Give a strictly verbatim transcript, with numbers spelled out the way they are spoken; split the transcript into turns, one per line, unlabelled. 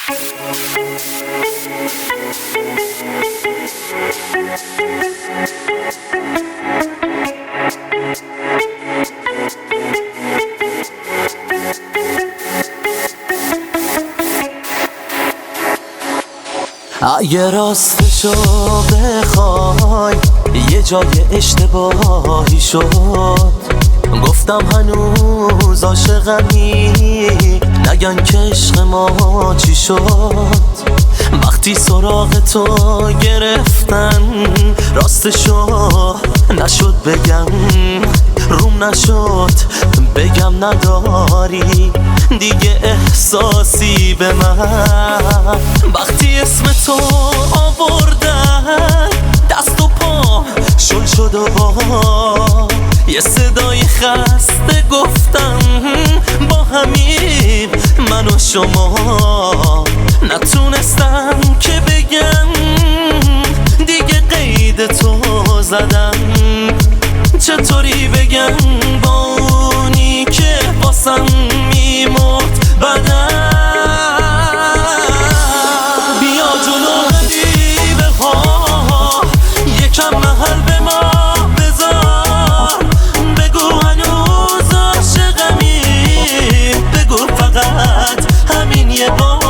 اگه راستشو بخوای یه جای اشتباهی شد، گفتم هنوز عاشقمی، نگن که عشق ما چی شد. وقتی سراغ تو گرفتن راستشو نشد بگم، روم نشد بگم نداری دیگه احساسی به من. وقتی اسم تو آوردن دست و پا شل شد و با یه صدای خسته گفتم با همین من و شما. نتونستم که بگم دیگه قید تو زدم، چطوری بگم با اونی که واسم میمرد بدن. بیا جلو غریبه ها یکم محل به ما بذار، بگو هنوز عاشقمی، بگو فقط همین یه بار.